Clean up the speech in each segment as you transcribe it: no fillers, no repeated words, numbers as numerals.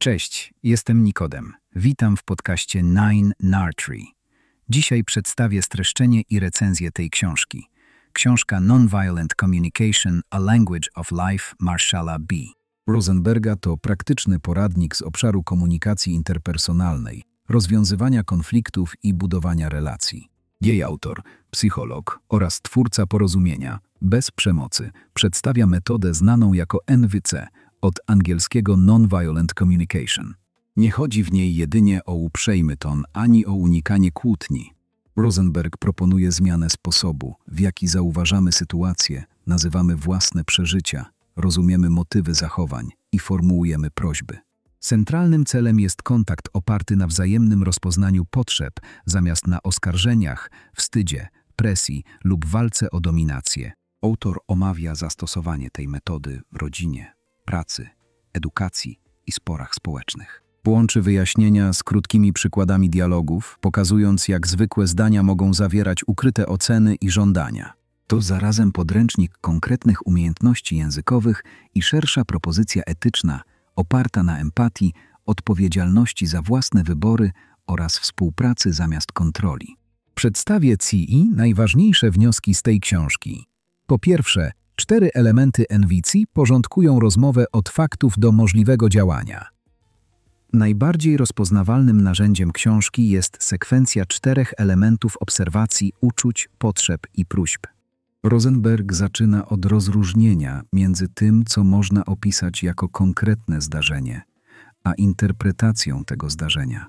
Cześć, jestem Nikodem. Witam w podcaście Nine Nartree. Dzisiaj przedstawię streszczenie i recenzję tej książki. Książka Nonviolent Communication – A Language of Life Marshalla B. Rosenberga to praktyczny poradnik z obszaru komunikacji interpersonalnej, rozwiązywania konfliktów i budowania relacji. Jej autor, psycholog oraz twórca porozumienia bez przemocy, przedstawia metodę znaną jako NVC, od angielskiego Nonviolent Communication. Nie chodzi w niej jedynie o uprzejmy ton, ani o unikanie kłótni. Rosenberg proponuje zmianę sposobu, w jaki zauważamy sytuacje, nazywamy własne przeżycia, rozumiemy motywy zachowań i formułujemy prośby. Centralnym celem jest kontakt oparty na wzajemnym rozpoznaniu potrzeb, zamiast na oskarżeniach, wstydzie, presji lub walce o dominację. Autor omawia zastosowanie tej metody w rodzinie, pracy, edukacji i sporach społecznych. Łączy wyjaśnienia z krótkimi przykładami dialogów, pokazując, jak zwykłe zdania mogą zawierać ukryte oceny i żądania. To zarazem podręcznik konkretnych umiejętności językowych i szersza propozycja etyczna, oparta na empatii, odpowiedzialności za własne wybory oraz współpracy zamiast kontroli. Przedstawię Ci najważniejsze wnioski z tej książki. Po pierwsze, 4 elementy NVC porządkują rozmowę od faktów do możliwego działania. Najbardziej rozpoznawalnym narzędziem książki jest sekwencja 4 elementów obserwacji uczuć, potrzeb i próśb. Rosenberg zaczyna od rozróżnienia między tym, co można opisać jako konkretne zdarzenie, a interpretacją tego zdarzenia.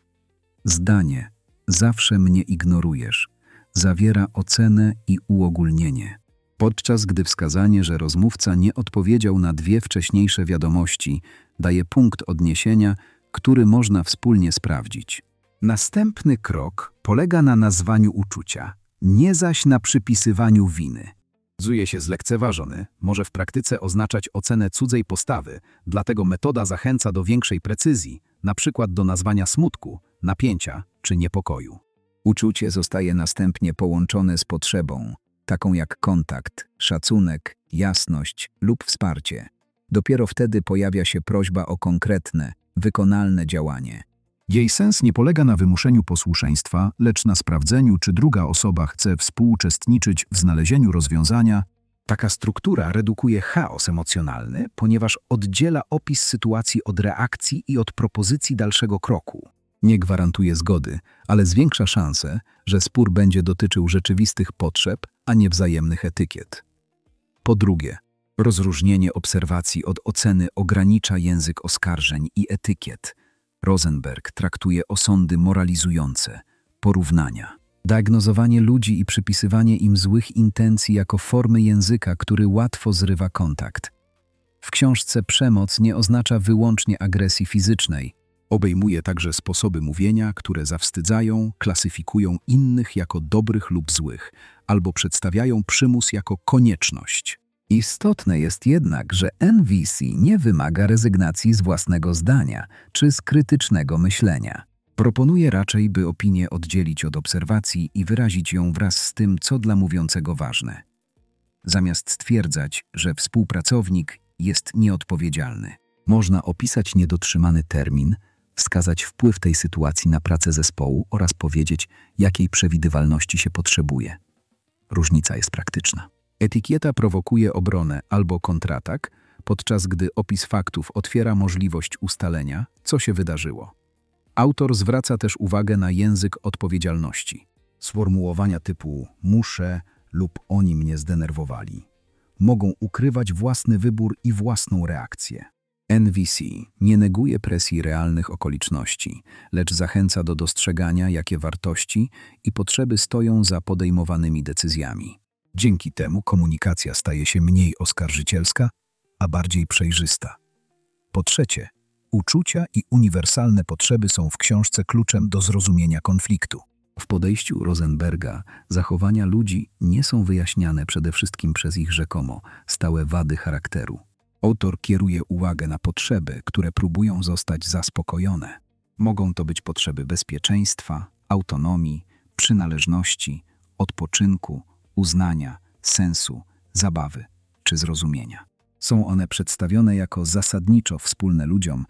Zdanie „zawsze mnie ignorujesz” zawiera ocenę i uogólnienie, podczas gdy wskazanie, że rozmówca nie odpowiedział na 2 wcześniejsze wiadomości, daje punkt odniesienia, który można wspólnie sprawdzić. Następny krok polega na nazwaniu uczucia, nie zaś na przypisywaniu winy. Zuje się zlekceważony, może w praktyce oznaczać ocenę cudzej postawy, dlatego metoda zachęca do większej precyzji, np. do nazwania smutku, napięcia czy niepokoju. Uczucie zostaje następnie połączone z potrzebą, taką jak kontakt, szacunek, jasność lub wsparcie. Dopiero wtedy pojawia się prośba o konkretne, wykonalne działanie. Jej sens nie polega na wymuszeniu posłuszeństwa, lecz na sprawdzeniu, czy druga osoba chce współuczestniczyć w znalezieniu rozwiązania. Taka struktura redukuje chaos emocjonalny, ponieważ oddziela opis sytuacji od reakcji i od propozycji dalszego kroku. Nie gwarantuje zgody, ale zwiększa szansę, że spór będzie dotyczył rzeczywistych potrzeb, a nie wzajemnych etykiet. Po drugie, rozróżnienie obserwacji od oceny ogranicza język oskarżeń i etykiet. Rosenberg traktuje osądy moralizujące, porównania, diagnozowanie ludzi i przypisywanie im złych intencji jako formy języka, który łatwo zrywa kontakt. W książce przemoc nie oznacza wyłącznie agresji fizycznej. Obejmuje także sposoby mówienia, które zawstydzają, klasyfikują innych jako dobrych lub złych, albo przedstawiają przymus jako konieczność. Istotne jest jednak, że NVC nie wymaga rezygnacji z własnego zdania czy z krytycznego myślenia. Proponuje raczej, by opinię oddzielić od obserwacji i wyrazić ją wraz z tym, co dla mówiącego ważne. Zamiast stwierdzać, że współpracownik jest nieodpowiedzialny, można opisać niedotrzymany termin, wskazać wpływ tej sytuacji na pracę zespołu oraz powiedzieć, jakiej przewidywalności się potrzebuje. Różnica jest praktyczna. Etykieta prowokuje obronę albo kontratak, podczas gdy opis faktów otwiera możliwość ustalenia, co się wydarzyło. Autor zwraca też uwagę na język odpowiedzialności. Sformułowania typu „muszę” lub „oni mnie zdenerwowali” mogą ukrywać własny wybór i własną reakcję. NVC nie neguje presji realnych okoliczności, lecz zachęca do dostrzegania, jakie wartości i potrzeby stoją za podejmowanymi decyzjami. Dzięki temu komunikacja staje się mniej oskarżycielska, a bardziej przejrzysta. Po trzecie, uczucia i uniwersalne potrzeby są w książce kluczem do zrozumienia konfliktu. W podejściu Rosenberga zachowania ludzi nie są wyjaśniane przede wszystkim przez ich rzekomo stałe wady charakteru. Autor kieruje uwagę na potrzeby, które próbują zostać zaspokojone. Mogą to być potrzeby bezpieczeństwa, autonomii, przynależności, odpoczynku, uznania, sensu, zabawy czy zrozumienia. Są one przedstawione jako zasadniczo wspólne ludziom,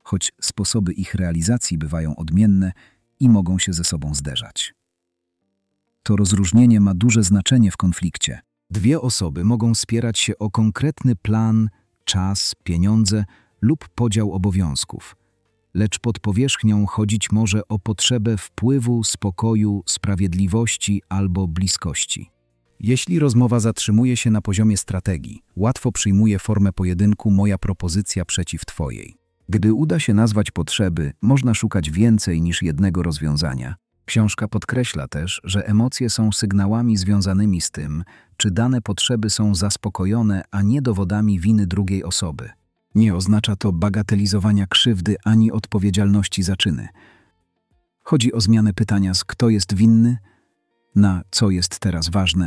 choć sposoby ich realizacji bywają odmienne i mogą się ze sobą zderzać. To rozróżnienie ma duże znaczenie w konflikcie. Dwie osoby mogą spierać się o konkretny plan, czas, pieniądze lub podział obowiązków, lecz pod powierzchnią chodzić może o potrzebę wpływu, spokoju, sprawiedliwości albo bliskości. Jeśli rozmowa zatrzymuje się na poziomie strategii, łatwo przyjmuje formę pojedynku moja propozycja przeciw twojej. Gdy uda się nazwać potrzeby, można szukać więcej niż jednego rozwiązania. Książka podkreśla też, że emocje są sygnałami związanymi z tym, czy dane potrzeby są zaspokojone, a nie dowodami winy drugiej osoby. Nie oznacza to bagatelizowania krzywdy ani odpowiedzialności za czyny. Chodzi o zmianę pytania z kto jest winny, na co jest teraz ważne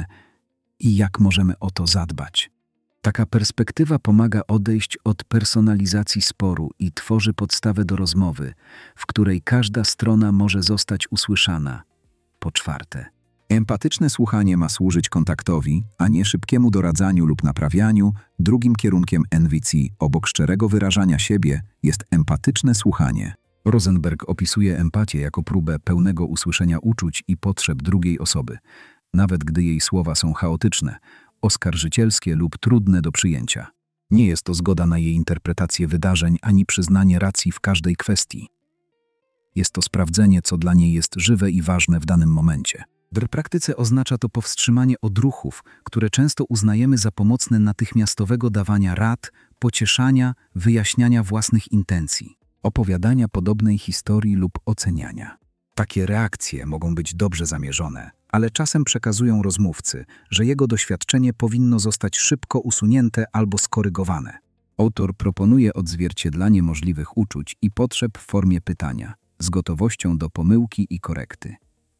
i jak możemy o to zadbać. Taka perspektywa pomaga odejść od personalizacji sporu i tworzy podstawę do rozmowy, w której każda strona może zostać usłyszana. Po czwarte, empatyczne słuchanie ma służyć kontaktowi, a nie szybkiemu doradzaniu lub naprawianiu. Drugim kierunkiem NVC obok szczerego wyrażania siebie jest empatyczne słuchanie. Rosenberg opisuje empatię jako próbę pełnego usłyszenia uczuć i potrzeb drugiej osoby, nawet gdy jej słowa są chaotyczne, oskarżycielskie lub trudne do przyjęcia. Nie jest to zgoda na jej interpretację wydarzeń ani przyznanie racji w każdej kwestii. Jest to sprawdzenie, co dla niej jest żywe i ważne w danym momencie. W praktyce oznacza to powstrzymanie odruchów, które często uznajemy za pomocne natychmiastowego dawania rad, pocieszania, wyjaśniania własnych intencji, opowiadania podobnej historii lub oceniania. Takie reakcje mogą być dobrze zamierzone, ale czasem przekazują rozmówcy, że jego doświadczenie powinno zostać szybko usunięte albo skorygowane. Autor proponuje odzwierciedlanie możliwych uczuć i potrzeb w formie pytania, z gotowością do pomyłki i korekty.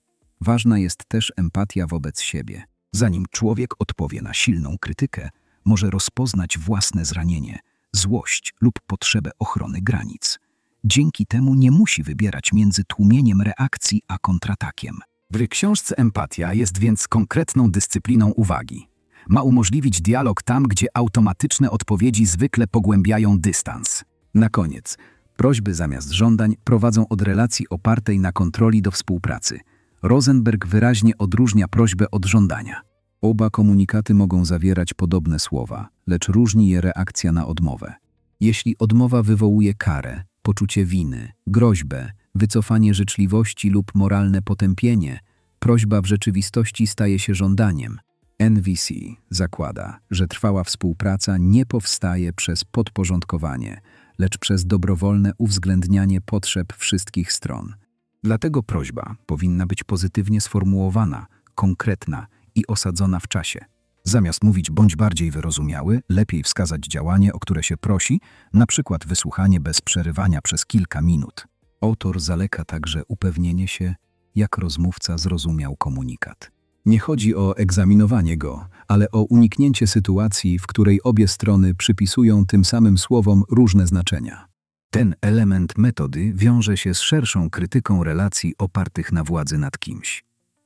Ważna jest też empatia wobec siebie. Zanim człowiek odpowie na silną krytykę, może rozpoznać własne zranienie, złość lub potrzebę ochrony granic. Dzięki temu nie musi wybierać między tłumieniem reakcji a kontratakiem. W książce empatia jest więc konkretną dyscypliną uwagi. Ma umożliwić dialog tam, gdzie automatyczne odpowiedzi zwykle pogłębiają dystans. Na koniec, prośby zamiast żądań prowadzą od relacji opartej na kontroli do współpracy. Rosenberg wyraźnie odróżnia prośbę od żądania. Oba komunikaty mogą zawierać podobne słowa, lecz różni je reakcja na odmowę. Jeśli odmowa wywołuje karę, poczucie winy, groźbę, wycofanie życzliwości lub moralne potępienie, prośba w rzeczywistości staje się żądaniem. NVC zakłada, że trwała współpraca nie powstaje przez podporządkowanie, lecz przez dobrowolne uwzględnianie potrzeb wszystkich stron. Dlatego prośba powinna być pozytywnie sformułowana, konkretna i osadzona w czasie. Zamiast mówić bądź bardziej wyrozumiały, lepiej wskazać działanie, o które się prosi, na przykład wysłuchanie bez przerywania przez kilka minut. Autor zaleka także upewnienie się, jak rozmówca zrozumiał komunikat. Nie chodzi o egzaminowanie go, ale o uniknięcie sytuacji, w której obie strony przypisują tym samym słowom różne znaczenia. Ten element metody wiąże się z szerszą krytyką relacji opartych na władzy nad kimś.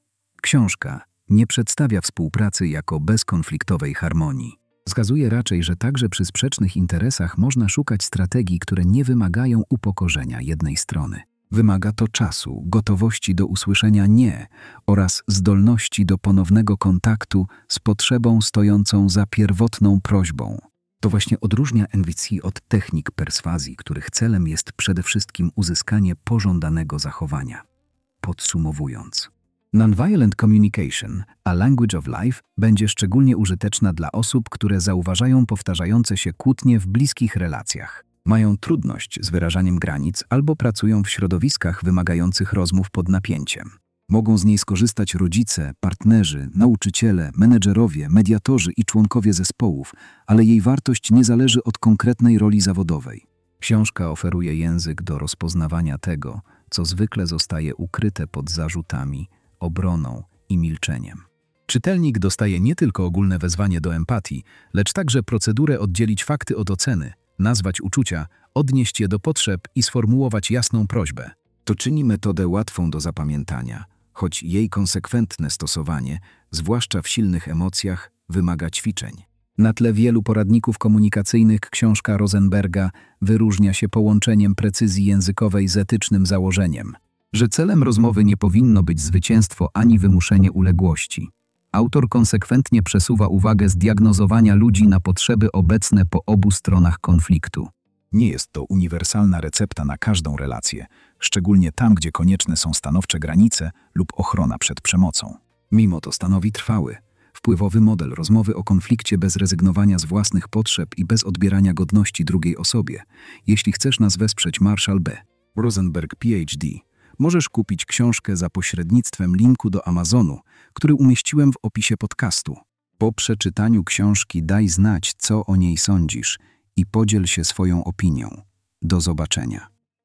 Książka nie przedstawia współpracy jako bezkonfliktowej harmonii. Wskazuje raczej, że także przy sprzecznych interesach można szukać strategii, które nie wymagają upokorzenia jednej strony. Wymaga to czasu, gotowości do usłyszenia nie oraz zdolności do ponownego kontaktu z potrzebą stojącą za pierwotną prośbą. To właśnie odróżnia NVC od technik perswazji, których celem jest przede wszystkim uzyskanie pożądanego zachowania. Podsumowując, Nonviolent Communication, a Language of Life będzie szczególnie użyteczna dla osób, które zauważają powtarzające się kłótnie w bliskich relacjach, mają trudność z wyrażaniem granic albo pracują w środowiskach wymagających rozmów pod napięciem. Mogą z niej skorzystać rodzice, partnerzy, nauczyciele, menedżerowie, mediatorzy i członkowie zespołów, ale jej wartość nie zależy od konkretnej roli zawodowej. Książka oferuje język do rozpoznawania tego, co zwykle zostaje ukryte pod zarzutami, obroną i milczeniem. Czytelnik dostaje nie tylko ogólne wezwanie do empatii, lecz także procedurę oddzielić fakty od oceny, nazwać uczucia, odnieść je do potrzeb i sformułować jasną prośbę. To czyni metodę łatwą do zapamiętania, choć jej konsekwentne stosowanie, zwłaszcza w silnych emocjach, wymaga ćwiczeń. Na tle wielu poradników komunikacyjnych książka Rosenberga wyróżnia się połączeniem precyzji językowej z etycznym założeniem, że celem rozmowy nie powinno być zwycięstwo ani wymuszenie uległości. Autor konsekwentnie przesuwa uwagę z diagnozowania ludzi na potrzeby obecne po obu stronach konfliktu. Nie jest to uniwersalna recepta na każdą relację, szczególnie tam, gdzie konieczne są stanowcze granice lub ochrona przed przemocą. Mimo to stanowi trwały, wpływowy model rozmowy o konflikcie bez rezygnowania z własnych potrzeb i bez odbierania godności drugiej osobie. Jeśli chcesz nas wesprzeć, Marshall B. Rosenberg Ph.D., możesz kupić książkę za pośrednictwem linku do Amazonu, który umieściłem w opisie podcastu. Po przeczytaniu książki daj znać, co o niej sądzisz i podziel się swoją opinią. Do zobaczenia.